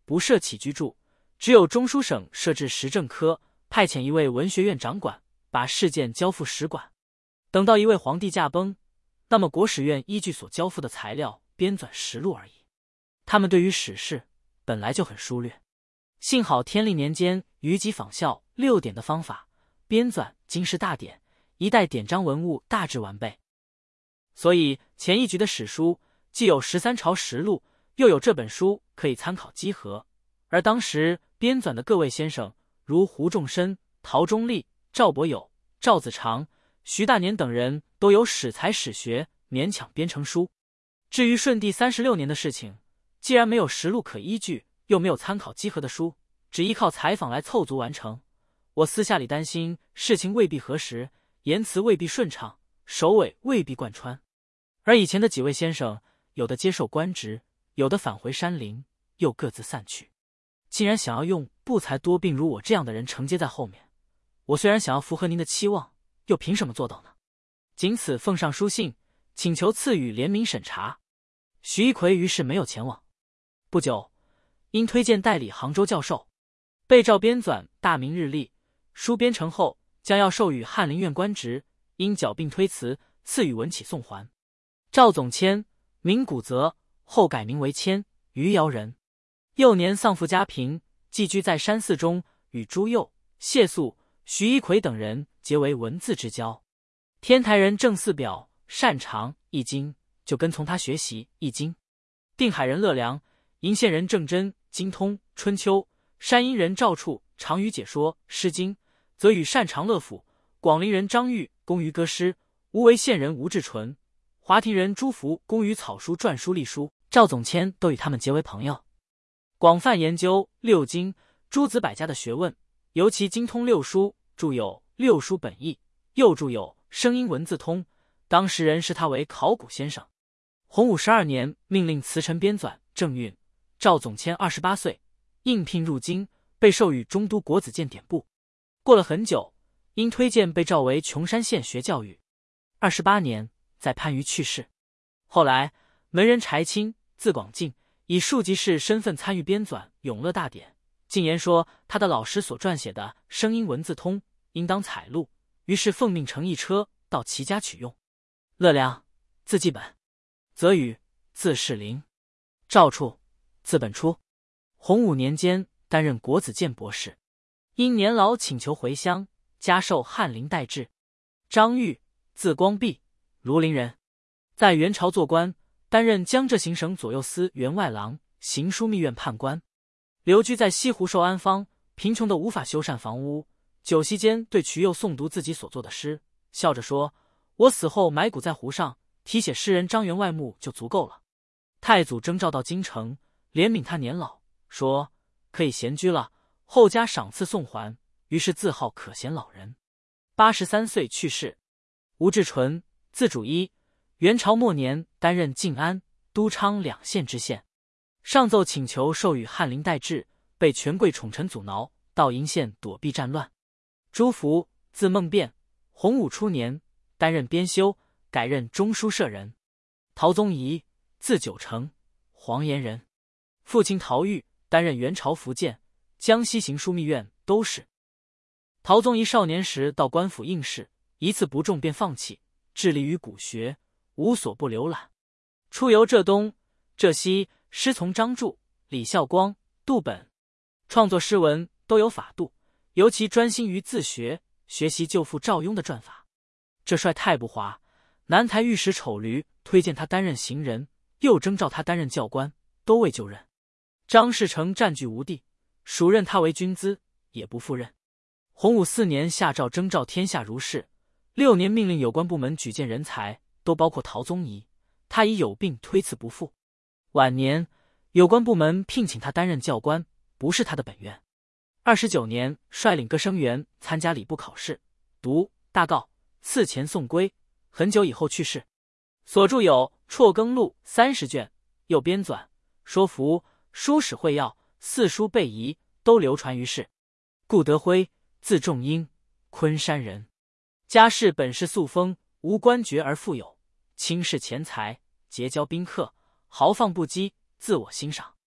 不设起居住，只有中书省设置时政科，派遣一位文学院掌管，把事件交付史馆。等到一位皇帝驾崩，那么国史院依据所交付的材料编纂实录而已。他们对于史事本来就很疏略，幸好天历年间于己仿效6典的方法编纂经世大典，一代典章文物大致完备。所以前一局的史书既有13朝实录，又有这本书可以参考稽核。而当时编纂的各位先生，如胡仲申、陶中立、赵伯友、赵子长、徐大年等人，都有史才史学，勉强编成书。至于顺帝36年的事情，既然没有实录可依据，又没有参考稽核的书，只依靠采访来凑足完成，我私下里担心事情未必核实，言辞未必顺畅，首尾未必贯穿。而以前的几位先生，有的接受官职，有的返回山林，又各自散去。既然想要用不才多病如我这样的人承接在后面，我虽然想要符合您的期望，又凭什么做到呢？仅此奉上书信，请求赐予联名审查。徐一奎于是没有前往。不久，因推荐代理杭州教授，被诏编纂《大明日历》，书编成后，将要授予翰林院官职，因矫病推辞，赐予文启送还。赵总谦，名古泽，后改名为谦，余姚人。幼年丧父家贫，寄居在山寺中，与朱佑、谢素、徐一奎等人结为文字之交。天台人郑四表擅长《易经》，就跟从他学习《易经》。定海人乐良、鄞县人郑真精通《春秋》，山阴人赵处长于解说《诗经》，则与擅长乐府。广陵人张玉工于歌诗，无为县人吴志纯、华亭人朱福工于草书、篆书、隶书，赵总谦都与他们结为朋友，广泛研究六经、诸子百家的学问，尤其精通六书，著有《六书本义》，又著有《声音文字通》，当时人视他为考古先生。洪武12年，命令辞臣编纂《正运》。赵总谦28岁，应聘入京，被授予中都国子监典部。过了很久，因推荐被召为琼山县学教育。28年，在番禺去世。后来，门人柴清，字广进，以庶吉士身份参与编纂《永乐大典》，进言说他的老师所撰写的《声音文字通》应当采录，于是奉命乘一车到其家取用。乐良，字继本，泽宇，字士林，赵处，字本初。洪武年间担任国子监博士，因年老请求回乡，加授翰林待制。张玉，字光弼，庐陵人，在元朝做官，担任江浙行省左右司员外郎、行枢密院判官。留居在西湖寿安坊，贫穷的无法修缮房屋，酒席间对瞿佑诵读自己所作的诗，笑着说：“我死后埋骨在湖上，题写诗人张员外墓就足够了。”太祖征召到京城，怜悯他年老，说可以闲居了，后加赏赐送还，于是自号可贤老人。83岁去世。吴志纯，字主一，元朝末年担任晋安、都昌两县知县，上奏请求授予翰林待制，被权贵宠臣阻挠，到鄞县躲避战乱。朱福，字孟辩，洪武初年担任编修，改任中书舍人。陶宗仪，字九成，黄岩人，父亲陶玉担任元朝福建、江西行枢密院都事。陶宗仪少年时到官府应试，一次不中便放弃，致力于古学，无所不浏览。出游浙东、浙西，师从张著、李孝光、杜本，创作诗文都有法度，尤其专心于自学，学习舅父赵雍的篆法。这帅太不华，南台御史丑驴推荐他担任行人，又征召他担任教官，都未就任。张士诚占据无地，署任他为军资，也不赴任。洪武4年下诏征召天下儒士，6年命令有关部门举荐人才，都包括陶宗仪，他已有病推辞不赴。晚年有关部门聘请他担任教官，不是他的本愿。29年率领各生员参加礼部考试，读大诰，赐钱送归，很久以后去世。所著有《辍耕录》30卷，又编纂《说服》《书史会要》4书备遗，都流传于世。顾德辉，字仲英，昆山人，家世本是素风，无官爵而富有，轻视钱财，结交宾客，豪放不羁，自我欣赏。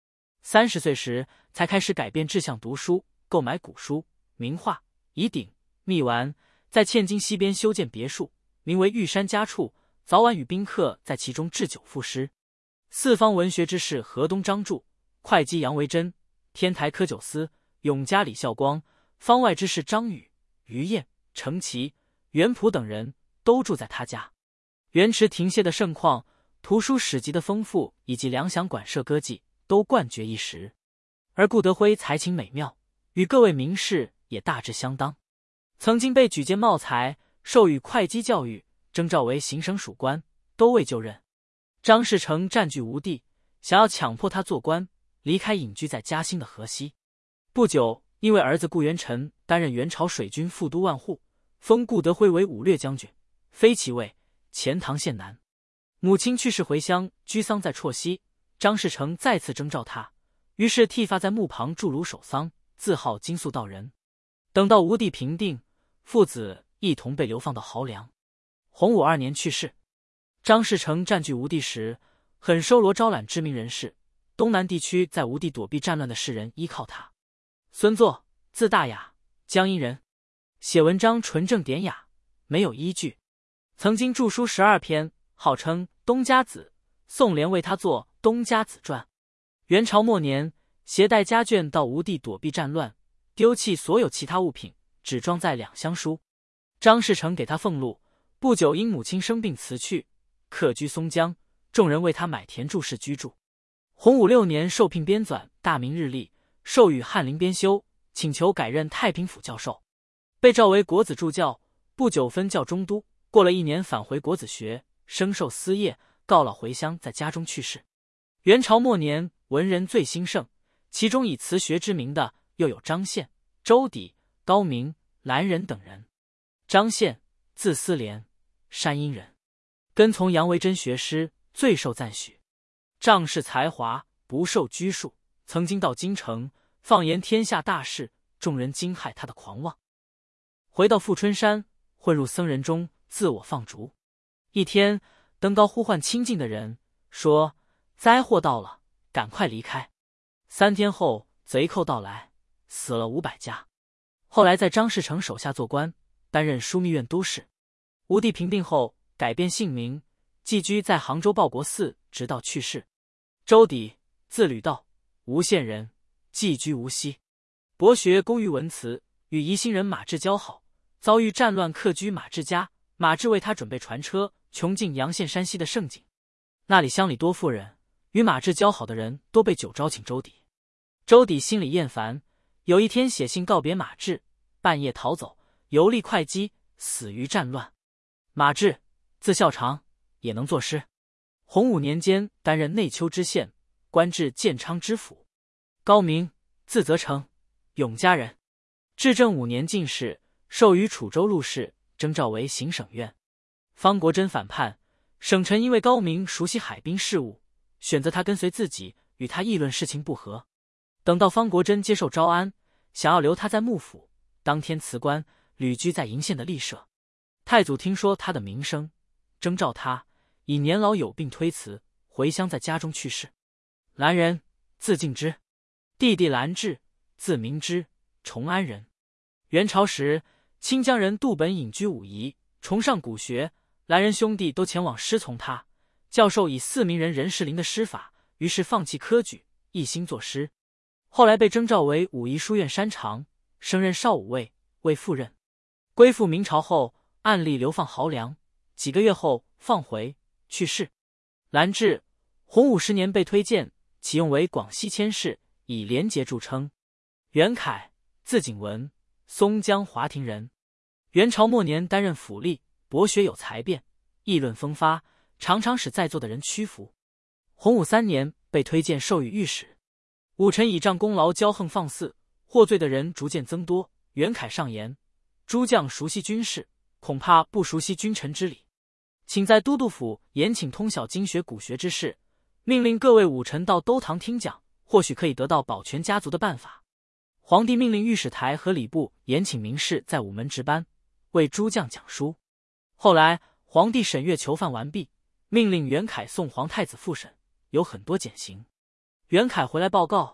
30岁时才开始改变志向读书，购买古书、名画、乙鼎、秘丸，在汴京西边修建别墅，名为玉山家处，早晚与宾客在其中置酒赋诗。四方文学之士河东张著、会稽杨维真、天台柯九思、永嘉李孝光，方外之士张宇、于晏、程颀、袁普等人都住在他家。元池亭榭的盛况、图书史籍的丰富以及粮饷馆舍歌妓都冠绝一时。而顾德辉才情美妙，与各位名士也大致相当，曾经被举荐茂才，授予会稽教育，征召为行省属官，都未就任。张士诚占据吴地，想要强迫他做官，离开隐居在嘉兴的河西。不久，因为儿子顾元臣担任元朝水军副都万户，封顾德辉为武略将军，非其位，钱塘县男。母亲去世回乡居丧在绰西，张士诚再次征召他，于是剃发在墓旁筑庐守丧，自号金粟道人。等到吴地平定，父子一同被流放到濠梁。洪武2年去世。张士诚占据吴地时，很收罗招揽知名人士，东南地区在吴地躲避战乱的士人依靠他。孙作，字大雅，江阴人，写文章纯正典雅，没有依据，曾经著书12篇，号称东家子，宋濂为他作《东家子传》。元朝末年，携带家眷到吴地躲避战乱，丢弃所有其他物品，只装载2箱书。张士诚给他俸禄，不久因母亲生病辞去，客居松江，众人为他买田住室居住。洪武6年受聘编纂《大明日历》，授予翰林编修，请求改任太平府教授，被召为国子助教，不久分教中都。过了1年返回国子学，生受私业，告老回乡，在家中去世。元朝末年，文人最兴盛，其中以词学知名的又有张宪、周砥、高明、兰人等人。张宪，字思廉，山阴人，跟从杨维真学诗，最受赞许。仗势才华，不受拘束，曾经到京城放言天下大事，众人惊骇他的狂妄。回到富春山，混入僧人中，自我放逐。一天，登高呼唤亲近的人，说：“灾祸到了，赶快离开。”3天后，贼寇到来，死了500家。后来在张士诚手下做官，担任枢密院都事。吴地平定后，改变姓名，寄居在杭州报国寺，直到去世。周砥，字吕道，吴县人，寄居无锡，博学工于文辞，与宜兴人马志交好，遭遇战乱，客居马志家。马志为他准备船车，穷尽阳县山西的盛景。那里乡里多富人，与马志交好的人都被酒招请周砥。周砥心里厌烦，有一天写信告别马志，半夜逃走，游历会稽，死于战乱。马志，字孝长，也能作诗。洪武年间担任内丘知县，官至建昌知府。高明，字泽成，永嘉人，至正5年进士，授予楚州录事，征召为行省院。方国珍反叛，省臣因为高明熟悉海滨事务，选择他跟随自己，与他议论事情不合。等到方国珍接受招安，想要留他在幕府，当天辞官，旅居在鄞县的吏社。太祖听说他的名声，征召他，以年老有病推辞，回乡在家中去世。兰人，字敬之，弟弟兰志，字明之，崇安人。元朝时，清江人杜本隐居武夷，崇尚古学，兰人兄弟都前往师从他，教授以4名人任士林的诗法，于是放弃科举，一心作诗。后来被征召为武夷书院山长，升任少武尉，为副任。归附明朝后，按例流放濠梁，几个月后放回，去世。兰志，洪武10年被推荐，启用为广西佥事，以廉洁著称。袁凯，字景文，松江华亭人。元朝末年担任府吏，博学有才辩，议论风发，常常使在座的人屈服。洪武3年被推荐授予御史。武臣倚仗功劳骄横放肆，获罪的人逐渐增多。袁凯上言，诸将熟悉军事，恐怕不熟悉君臣之礼，请在都督府严请通晓经学古学之事，命令各位武臣到兜堂听讲，或许可以得到保全家族的办法。皇帝命令御史台和礼部严请名士在午门值班，为诸将讲书。后来皇帝审阅囚犯完毕，命令袁凯送皇太子复审，有很多减刑。袁凯回来报告，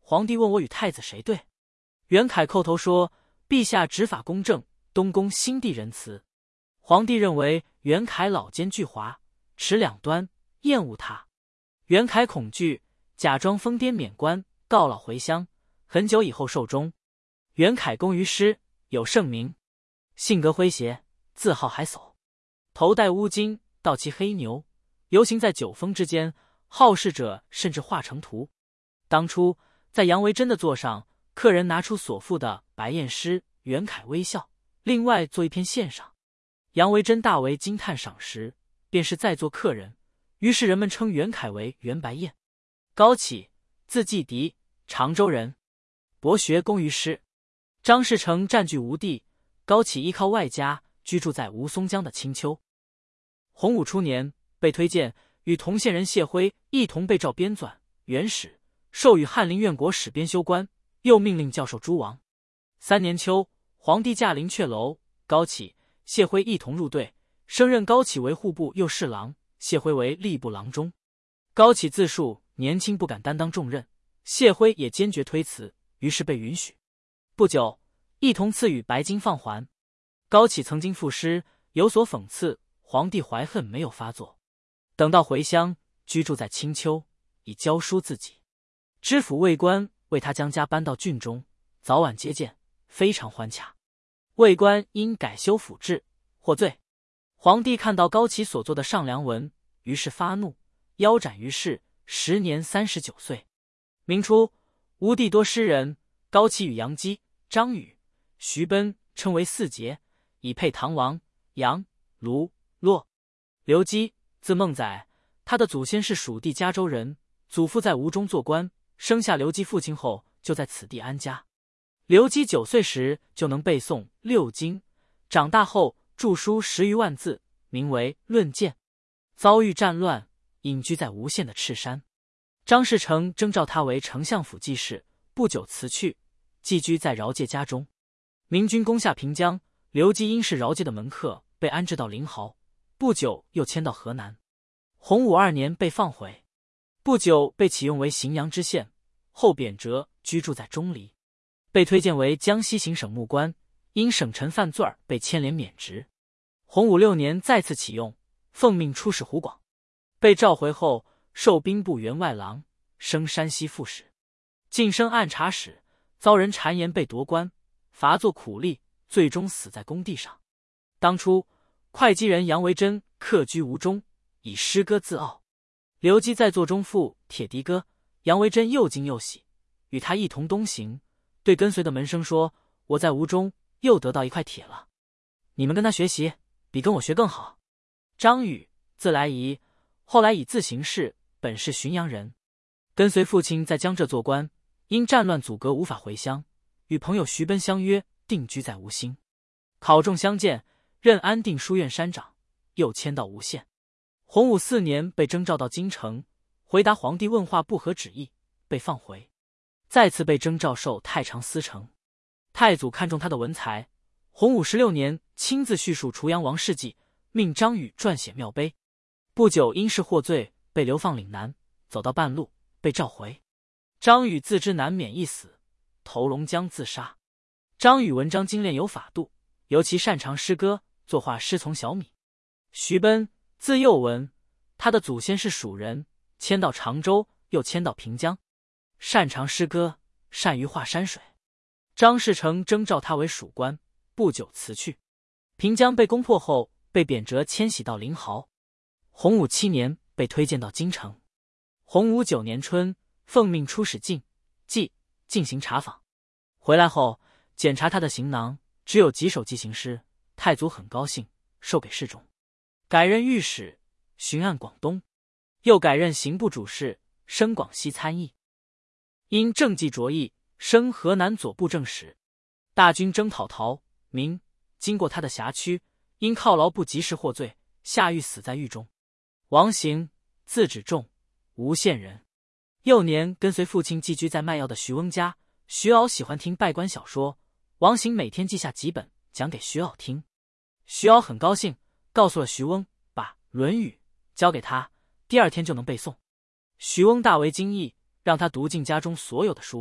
皇帝问我与太子谁对？袁凯叩头说：“陛下执法公正，东宫心地仁慈。”皇帝认为袁凯老奸巨猾，持两端，厌恶他。袁凯恐惧，假装疯癫免官，告老回乡。很久以后寿终。袁凯功于诗，有盛名，性格诙谐，自号海叟，头戴乌巾，倒骑黑牛，游行在九峰之间，好事者甚至画成图。当初在杨维真的座上，客人拿出所赋的白燕诗，袁凯微笑，另外做一篇献上。杨维真大为惊叹赏识，便是在座客人，于是人们称袁凯为袁白燕。高启，字季迪，常州人，博学工于诗。张士诚占据吴地，高启依靠外家，居住在吴淞江的青丘。洪武初年，被推荐与同县人谢辉一同被诏编纂《元史》，授予翰林院国史编修官，又命令教授诸王。3年秋，皇帝驾临阙楼，高启、谢辉一同入队，升任高启为户部右侍郎，谢辉为吏部郎中。高启自述年轻不敢担当重任，谢辉也坚决推辞，于是被允许。不久，一同赐予白金放还。高启曾经赋诗，有所讽刺，皇帝怀恨没有发作。等到回乡，居住在青丘，以教书自己。知府尉官为他将家搬到郡中，早晚接见，非常欢洽。尉官因改修府制，获罪。皇帝看到高启所作的上梁文，于是发怒，腰斩于市，时年39岁。明初，吴地多诗人，高启与杨基、张宇、徐奔称为四杰，以配唐王、杨、卢、骆。刘基，字孟载，他的祖先是蜀地嘉州人，祖父在吴中做官，生下刘基父亲后就在此地安家。刘基9岁时就能背诵6经，长大后著书10余万字，名为《论剑》。遭遇战乱，隐居在吴县的赤山。张士诚征召他为丞相府记事，不久辞去，寄居在饶介家中。明军攻下平江，刘基因是饶介的门客，被安置到临濠，不久又迁到河南。洪武2年被放回，不久被启用为荥阳知县，后贬谪居住在钟离，被推荐为江西行省目官，因省臣犯罪儿被牵连免职。洪武6年再次启用，奉命出使湖广，被召回后授兵部员外郎，升山西副使，晋升按察使，遭人谗言被夺官，罚做苦力，最终死在工地上。当初会稽人杨维真客居吴中，以诗歌自傲。刘基在座中赋《铁笛歌》，杨维真又惊又喜，与他一同东行，对跟随的门生说：“我在吴中又得到一块铁了，你们跟他学习，比跟我学更好。”张宇，字来仪，后来以字行事，本是浔阳人，跟随父亲在江浙做官，因战乱阻隔无法回乡，与朋友徐奔相约定居在吴兴。考中相见，任安定书院山长，又迁到吴县。洪武4年被征召到京城，回答皇帝问话不合旨意，被放回。再次被征召授太常司丞。太祖看中他的文才，洪武16年亲自叙述滁阳王事迹，命张宇撰写庙碑。不久因事获罪，被流放岭南，走到半路被召回。张宇自知难免一死，投龙江自杀。张宇文章精炼有法度，尤其擅长诗歌，作画师从小米。徐奔，字幼文，他的祖先是蜀人，迁到常州，又迁到平江，擅长诗歌，善于画山水。张士诚征召他为属官，不久辞去。平江被攻破后，被贬谪迁徙到临濠。洪武7年被推荐到京城。洪武9年春，奉命出使晋、冀进行查访。回来后检查他的行囊，只有几首记行诗，太祖很高兴，授给侍中，改任御史，巡按广东，又改任刑部主事，升广西参议。因政绩卓异，升河南左布政使。大军征讨陶、明，经过他的辖区，因犒劳不及时获罪，下狱死在狱中。王行，字止仲，吴县人。幼年跟随父亲寄居在卖药的徐翁家，徐敖喜欢听拜官小说，王行每天记下几本讲给徐敖听。徐敖很高兴，告诉了徐翁，把《论语》交给他，第2天就能背诵。徐翁大为惊异，让他读尽家中所有的书，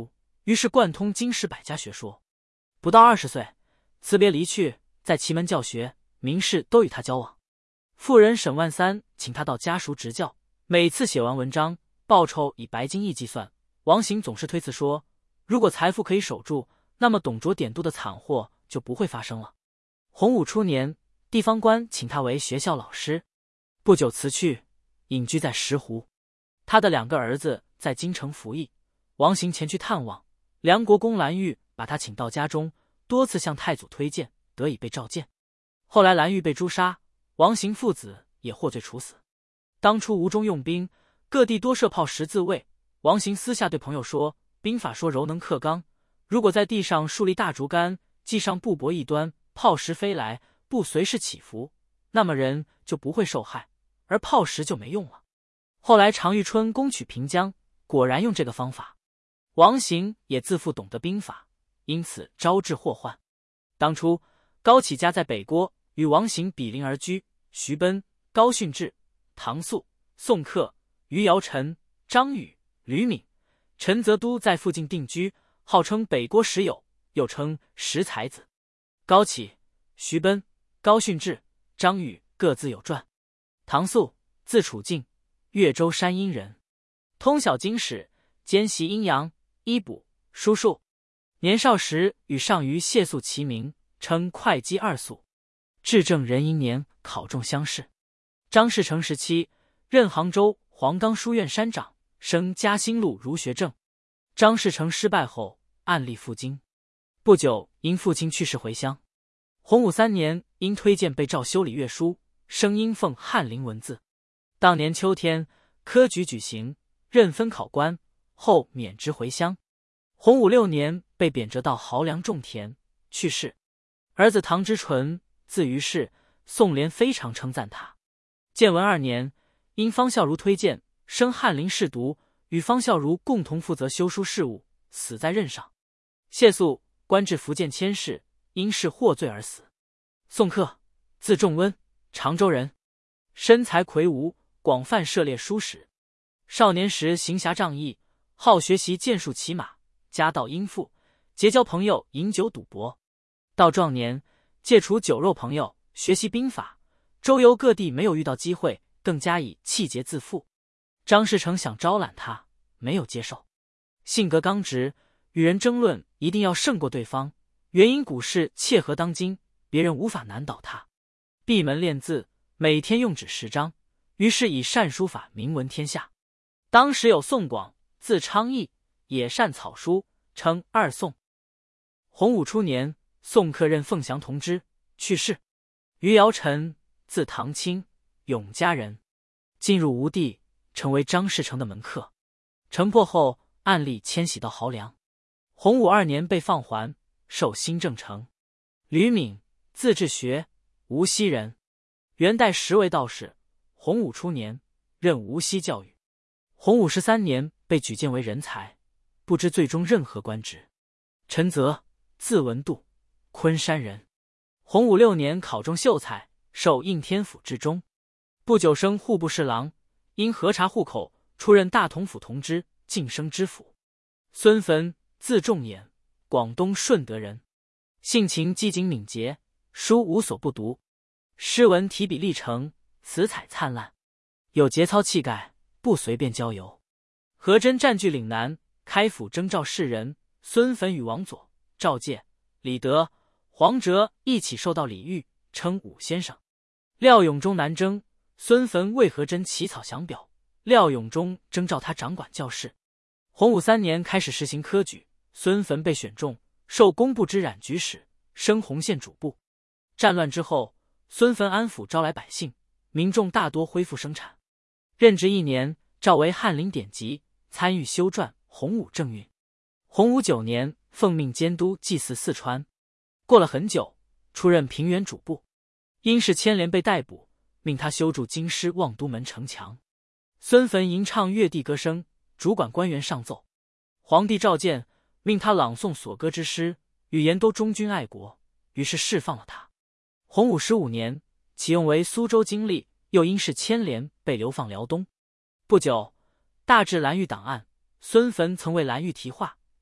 于是贯通经史百家学说。不到20岁，辞别离去，在奇门教学，名士都与他交往。妇人沈万三请他到家塾执教，每次写完文章，报酬以白金1计算。王行总是推辞说，如果财富可以守住，那么董卓点度的惨祸就不会发生了。洪武初年，地方官请他为学校老师，不久辞去，隐居在石湖。他的2个儿子在京城服役，王行前去探望。梁国公蓝玉把他请到家中，多次向太祖推荐，得以被召见。后来蓝玉被诛杀，王行父子也获罪处死。当初吴中用兵，各地多设炮石自卫。王行私下对朋友说，兵法说柔能克刚，如果在地上竖立大竹竿，系上布帛一端，炮石飞来，不随时起伏，那么人就不会受害，而炮石就没用了。后来常遇春攻取平江，果然用这个方法。王行也自负懂得兵法，因此招致祸患。当初高启家在北郭与王行比邻而居，徐奔、高训智、唐肃、宋克、余姚臣、张宇、吕敏、陈泽都在附近定居，号称北郭10友，又称10才子。高启、徐奔、高训智、张宇各自有传。唐肃，字楚敬，越州山阴人，通晓经史，兼习阴阳、医卜、书数。年少时与上虞谢肃齐名，称会稽2肃。至正壬寅年考中乡试。张士诚时期，任杭州黄冈书院山长，升嘉兴路儒学正。张士诚失败后，按例赴京，不久因父亲去世回乡。洪武3年，因推荐被召修理乐书，升阴奉翰林文字。当年秋天，科举举行，任分考官，后免职回乡。洪武6年，被贬谪到濠梁种田，去世。儿子唐之纯，字于世，宋濂非常称赞他。建文2年，因方孝孺推荐，升翰林侍读，与方孝孺共同负责修书事务，死在任上。谢肃官至福建佥事，因事获罪而死。宋克，字仲温，常州人，身材魁梧，广泛涉猎书史。少年时行侠仗义，好学习剑术骑马，家道殷富，结交朋友，饮酒赌博。到壮年，戒除酒肉朋友，学习兵法，周游各地，没有遇到机会，更加以气节自负。张士诚想招揽他，没有接受。性格刚直，与人争论一定要胜过对方，原因股市切合当今，别人无法难倒他。闭门练字，每天用纸10张，于是以善书法名闻天下。当时有宋广，字昌义，也善草书，称2宋。洪武初年，宋克任凤翔同知，去世。余姚臣，字唐清，永嘉人，进入吴地，成为张士诚的门客。城破后，按例迁徙到濠梁。洪武2年被放还，授新郑城。吕敏，字志学，无锡人，元代时为道士。洪武初年，任无锡教育。洪武13年，被举荐为人才，不知最终任何官职。陈泽，字文度，昆山人。洪武6年考中秀才，授应天府知中。不久升户部侍郎，因核查户口，出任大同府同知，晋升知府。孙汾，字仲衍，广东顺德人，性情机警敏捷，书无所不读，诗文提笔立成，词采灿烂，有节操气概，不随便交游。何真占据岭南，开府征召士人，孙汾与王佐、赵介、李德、黄哲一起受到礼遇，称武先生。廖永忠南征，孙汾为何真起草详表，廖永忠征召他掌管教事。洪武3年开始实行科举，孙汾被选中，授工部之染局使，升洪县主簿。战乱之后，孙汾安抚招来百姓，民众大多恢复生产。任职1年，召为翰林典籍，参与修撰《洪武正韵》。洪武9年，奉命监督祭祀四川。过了很久，出任平原主簿。因事牵连被逮捕，命他修筑京师望都门城墙。孙汾吟唱乐地歌声，主管官员上奏。皇帝召见，命他朗诵所歌之诗，语言都忠君爱国，于是释放了他。洪武15年，启用为苏州经历，又因事牵连被流放辽东。不久，大治蓝玉档案，孙汾曾为蓝玉题画，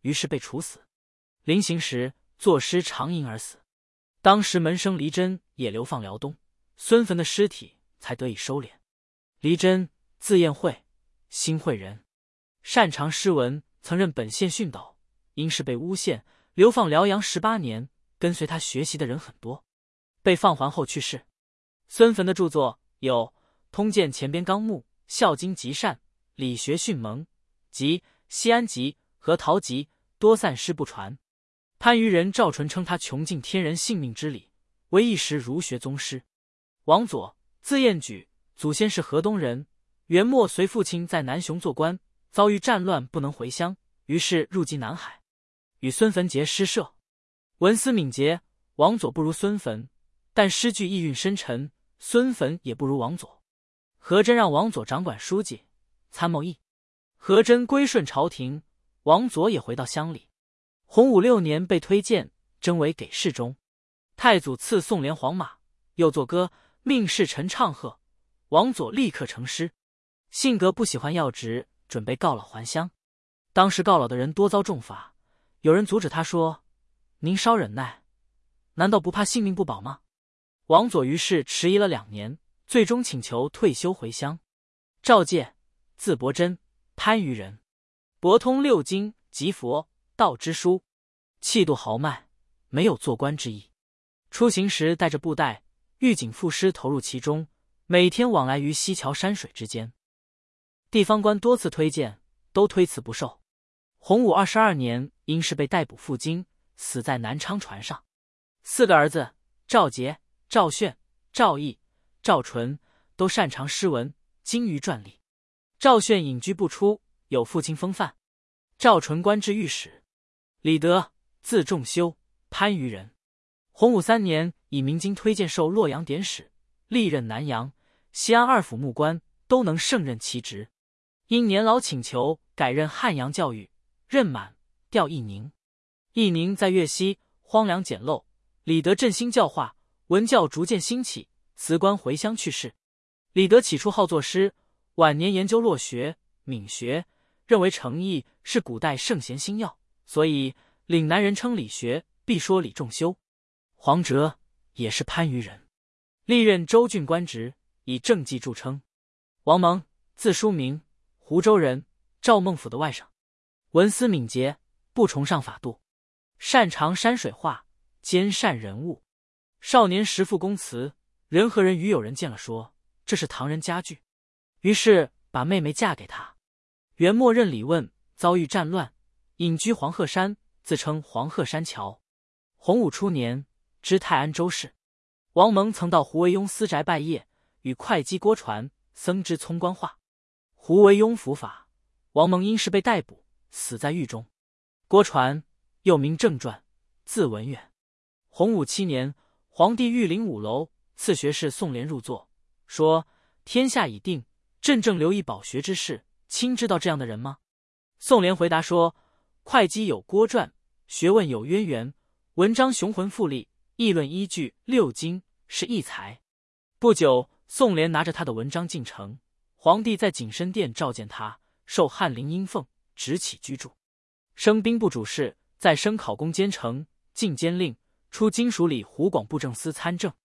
于是被处死。临行时作诗长吟而死。当时门生黎真也流放辽东，孙坟的尸体才得以收敛。黎真，字彦会，新会人，擅长诗文，曾任本县训导，因是被诬陷，流放辽阳18年，跟随他学习的人很多。被放还后去世。孙坟的著作有《通鉴前编纲目》《孝经集善》《理学训蒙》及《西安集》和《陶集》，多散诗不传。番禺人赵纯称他穷尽天人性命之理，为一时儒学宗师。王佐，字彦举，祖先是河东人，元末随父亲在南雄做官，遭遇战乱不能回乡，于是入籍南海，与孙坟结诗社。文思敏捷，王佐不如孙坟，但诗句意蕴深沉，孙坟也不如王佐。何真让王佐掌管书记、参谋役，何真归顺朝廷，王佐也回到乡里。洪武6年被推荐，征为给事中。太祖赐宋连黄马，又作歌，命侍臣唱和。王佐立刻成诗。性格不喜欢要职，准备告老还乡。当时告老的人多遭重罚，有人阻止他说：“您稍忍耐，难道不怕性命不保吗？”王佐于是迟疑了2年，最终请求退休回乡。赵介，字伯真，番禺人，博通6经及佛道之书，气度豪迈，没有做官之意。出行时带着布袋，御景赋诗投入其中，每天往来于西桥山水之间。地方官多次推荐，都推辞不受。洪武22年，因是被逮捕赴京，死在南昌船上。4个儿子赵杰、赵炫、赵毅、赵纯都擅长诗文，精于篆隶。赵炫隐居不出，有父亲风范。赵纯官至御史。李德，字仲修，番禺人。洪武3年，以明经推荐授洛阳典史，历任南阳、西安2府目官，都能胜任其职。因年老请求改任汉阳教育，任满，调义宁。义宁在粤西荒凉简陋，李德振兴教化，文教逐渐兴起，辞官回乡去世。李德起初好作诗，晚年研究洛学、闽学，认为诚意是古代圣贤心要，所以岭南人称李学，必说李仲修。黄哲也是番禺人，历任州郡官职，以政绩著称。王蒙，字叔明，湖州人，赵孟頫的外甥，文思敏捷，不崇尚法度，擅长山水画，兼善人物。少年时赋公词，人和人与友人见了说这是唐人家具，于是把妹妹嫁给他。元末任理问，遭遇战乱，隐居黄鹤山，自称黄鹤山桥。洪武初年，知泰安州事。王蒙曾到胡惟庸私宅拜谒，与会稽郭传、僧之聪官话。胡惟庸伏法，王蒙因事被逮捕，死在狱中。郭传，又名正传，字文远。洪武7年，皇帝御临5楼，赐学士宋濂入座，说：“天下已定，朕正留意饱学之事，卿知道这样的人吗？”宋濂回答说：“会稽有郭传，学问有渊源，文章雄浑富丽，议论依据6经，是异才。”不久，宋濂拿着他的文章进城，皇帝在景深殿召见他，授翰林阴奉，直起居住。升兵部主事，在升考功监丞，进监令，出京署理湖广布政司参政。